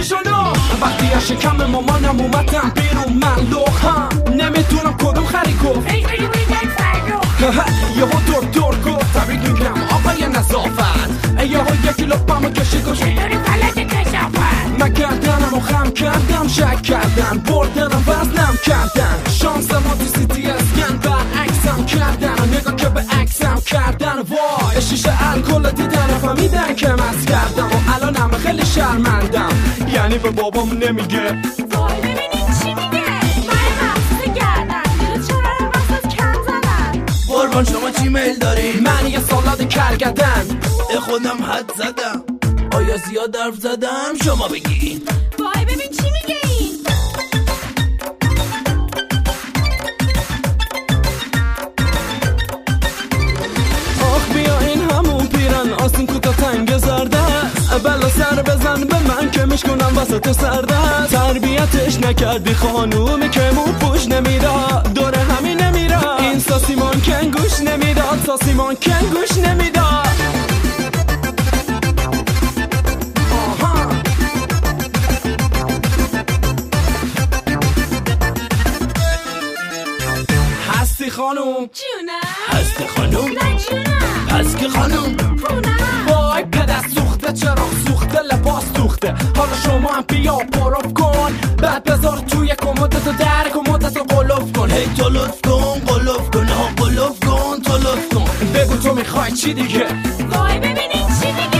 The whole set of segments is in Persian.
چشانو وقتی از شکم مامانم اومدم بیرون من لوخم نمیتونم کدوم خری گفت یهو دور گفت تبریک میگم آقای نظافت یهو یکی لپمو کشید گوش چطوری فلج کشافت من گردنمو خم کردم شک کردن بردنم وزنم کردن شانس ما تو سیتی اسکن برعکسم کردن نگاه که به عکسم کردن وای شیشه الکل دیدن فهمیدن که مست کردم و الانم خیلی شرمندم یعنی به بابام نمیگه وای ببینین چی میگه من مفصل گردن دیرو چرا رو وسط کم زدن قربان شما چی میل داری؟ من یه سالاد کرگدن خودم حد زدم آیا زیاد حرف زدم؟ شما بگین وای ببین چی میگه این آخ بیا این همون پیرن آسین کوتا تنگ زرده بلا سر بزن به من که میشکنم وسط سرده تربیتش نکردی خانومی که مو پوش نمیداد دوره همین نمیراد این ساسیمان کنگوش نمیداد ساسیمان کنگوش نمیداد هستی خانوم جونم هستی خانوم نه جونم هست که خانوم پونم وای پدر سوخته چراغ سوخته لباس سوخته حالا شما هم بیا پروف کن بعد بذار توی کمدتو در کمدتو قلوف کن هی تو لطف کن قلوف کن ها قلوف کن تو لطف کن بگو تو میخوای چی دیگه وای ببینین چی میگه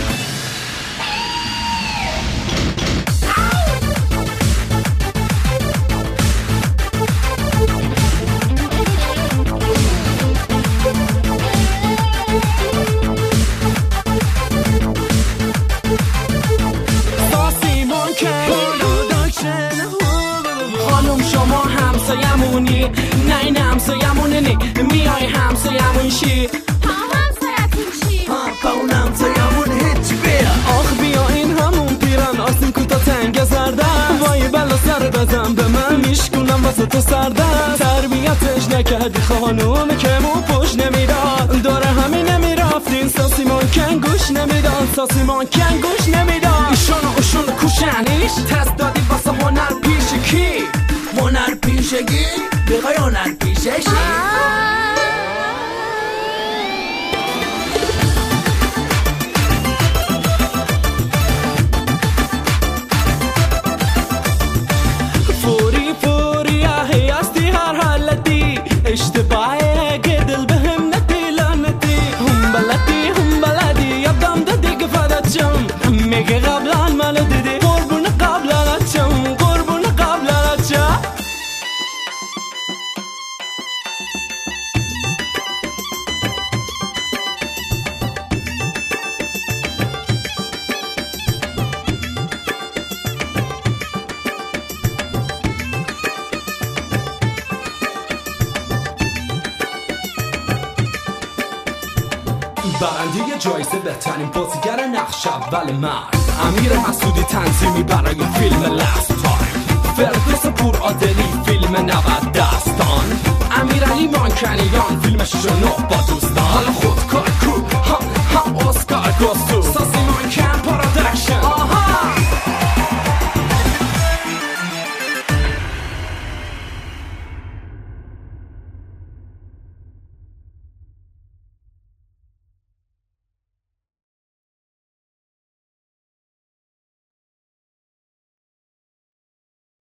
خانم شما همسایمونی نه این همسایمونه نی میای همسایمون شی همسایتون چی؟ با اون همسایمون هیچی بیا آخ بیا این همون پیرن آسین کوتا تنگ زرده وای بلا سر بزن به من میشکنم وسط سرده تربیتش نکردی خانومی که مو پوش نمیداد دوره همین نمیرفتین ساسیمان کنگوش نمیداد ساسیمان کنگوش نمیداد ایشون کوشنیش تست دادی واسه هنر پیش کی هنر پیشگی بخوای هنر پیششی فوری اهی هستی هر حالتی اشتباهی گدل بهم نتی لعنتی هم بلدی یادم دادی که فدات شم میگه قبلا منو دیدی قربون قبلا شم قربون قبلا شم برنده جایزه بهترین بازیگر نقش اول مرد امیر مسعودی تنظیمی برای فیلم لاست تایم فردوس پورعادلی فیلم 90 دستان امیرعلی مانکنیان فیلم 69 با دوستان حالا خودکار کو هم اسکار گست